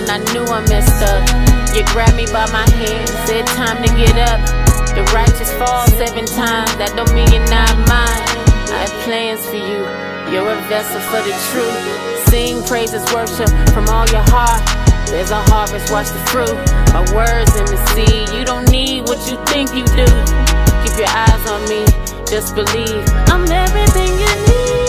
when I knew I messed up. You grabbed me by my hand, said time to get up. The righteous fall 7 times, that don't mean you're not mine. I have plans for you, you're a vessel for the truth. Sing praises, worship from all your heart. There's a harvest, watch the fruit. My words in the seed, you don't need what you think you do. Keep your eyes on me, just believe I'm everything you need.